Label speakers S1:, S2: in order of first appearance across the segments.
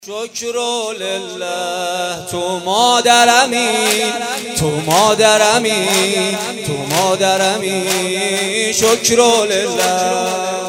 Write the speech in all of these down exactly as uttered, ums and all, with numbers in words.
S1: شکر لله تو مادرمی، تو مادرمی، تو مادرمی. شکر لله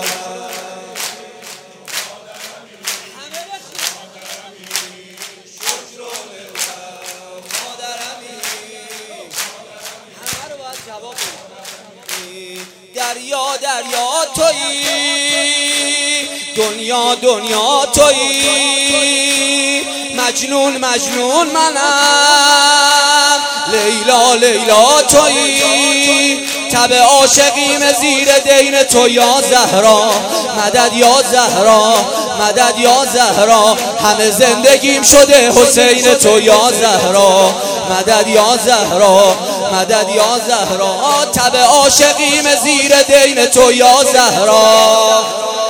S1: دریا دریا تویی، دنیا دنیا تویی، مجنون مجنون منم، لیلا لیلا تویی. تب عاشقیم زیر دین تو یا زهرا، مدد یا زهرا، مدد یا زهرا. همه زندگیم شده حسین تو یا زهرا، مدد یا زهرا، مدد یا زهرا. تب عاشقیم زیر دین تو یا زهرا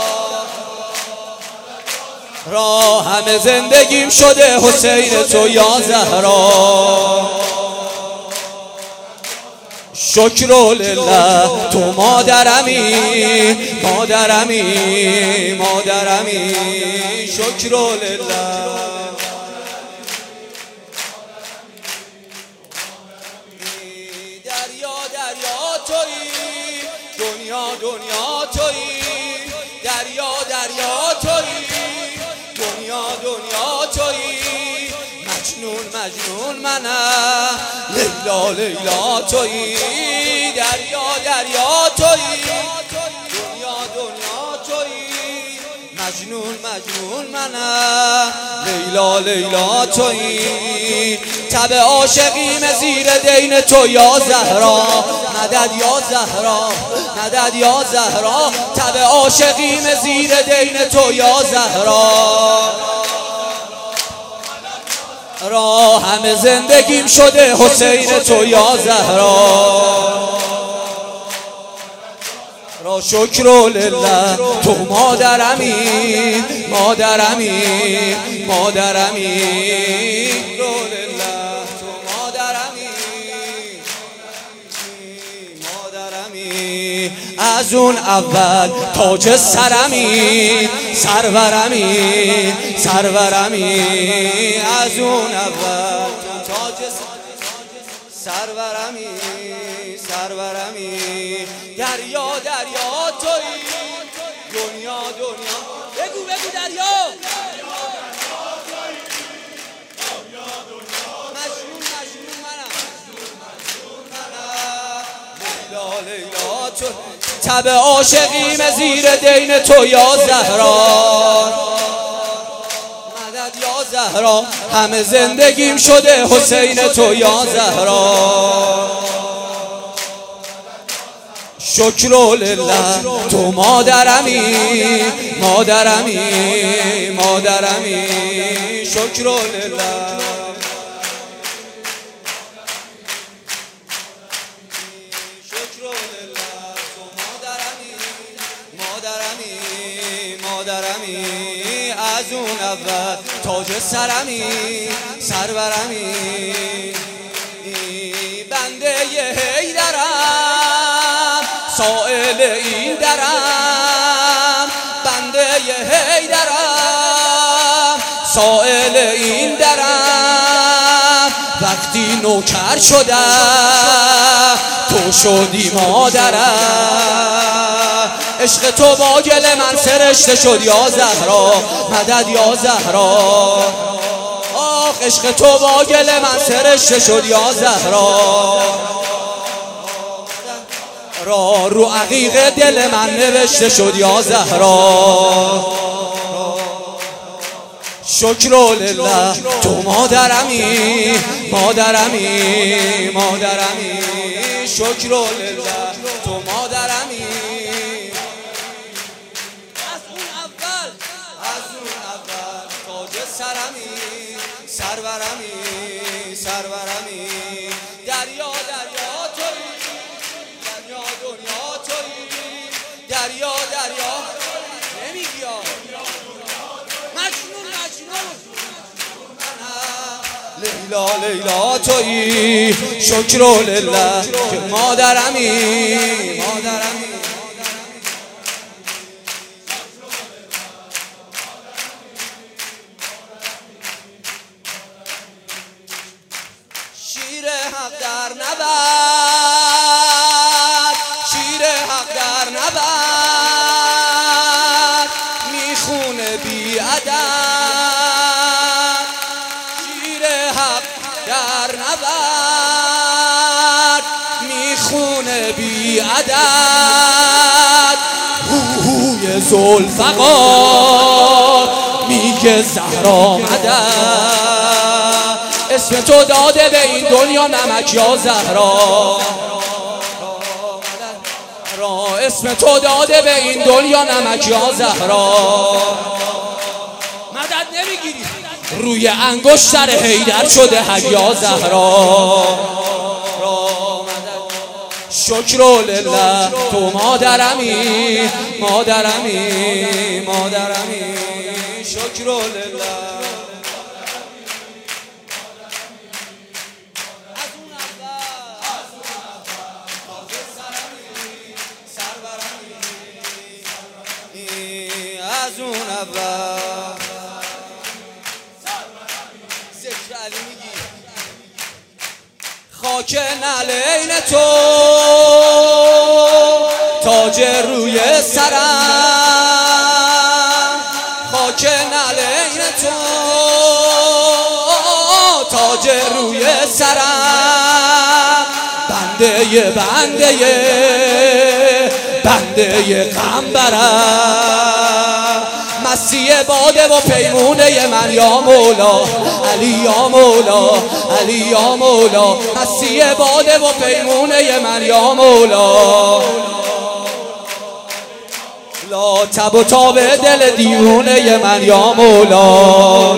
S1: را، همه زندگیم شده حسین تو یا زهرا. شکر لله تو مادرمی، مادرمی، مادرمی. شکر لله دریا دریا تویی، دنیا دنیا تویی، دریا دریا تویی، دنیا دنیا تویی، مجنون مجنون منم، لیلا لیلا تویی. دریا دریا تویی، دنیا دنیا تویی، مجنون مجنون منم، لیلا لیلا تویی. تب عاشقیم زیر دین تو یا زهرا، مدد یا زهرا، مدد یا زهرا. تب عاشقیم زیر دین تو یا زهرا را، همه زندگیم شده حسین تو یا زهرا را. شکر لله تو مادرمی، مادرمی، مادرمی. شکر لله تو مادرمی، مادرمی. از اون اول تاج سرمی، سرورمی، سرورمی. از اون اول تاج سرورمی، سرورمی. دریا دریا تویی، دنیا دنیا. بگو بگو دریا، مجنون مجنون منم، لیلا لیلا تو. تب عاشقیم زیر دین تو یا زهرا، مدد یا زهرا. همه زندگیم شده حسین تو یا زهرا. شکر لله تو مادرمی، مادرمی، مادرمی. شکر لله مادرمی. از اون اول تاج سرمی، سرورمی. بنده حیدرم، سائل این درم، بنده حیدرم، سائل این درم. وقتی نوکر شدم تو شدی مادرم، عشق تو با گل من سرشته شد یا زهرا، مدد یا زهرا. آخ عشق تو با گل من سرشته شد یا زهرا را، رو عقیق دل من نوشته شد یا زهرا. شکر لله تو مادرمی، مادرمی، مادرمی. شکر لله تو مادرمی. از اون اول، از اون اول تاج سرمی، سرورمی، سرورمی. دریا دریا تویی، دریا دنیا تویی، دریا دریا. نمیگی مجنون مجنون، لیلا لیلا تویی. شکر لله که مادرمی، مادرمی. حق در نبرد، شیر حق در نبرد، میخونه بی ادب. شیر حق در نبرد، میخونه بی ادب. هوهوی ذوالفقار میگه زهرا آمده، اسم تو داده به این دنیا نمک یا زهرا. اسم تو داده به این دنیا نمک یا زهرا. مدد نمیگیری روی انگشتر حیدر شده حیا زهرا. شکر لله تو مادرمی، مادرمی، مادرمی. شکر لله. از اون اول ذکر علی میگی خاک نعلین تو تاج روی سرم، خاک نعلین تو تاج روی سرم. بنده بنده بنده قنبرم، مسیح باده و پیمونه من یا مولا علی یا مولا علی یا مولا. مسیح باده و پیمونه من یا مولا. لا تب و تاب دل دیوونه من یا مولا.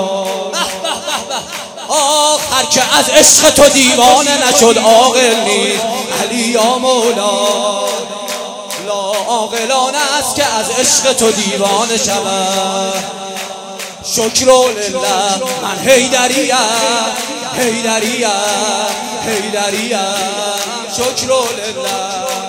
S1: آخ هر که از عشق تو دیوانه نشد عاقل نیست علی یا مولا. لا عاقلانه است که از عشق تو دیوانه شود. شکر لله من حیدریم، حیدریم، حیدریم. شکر لله.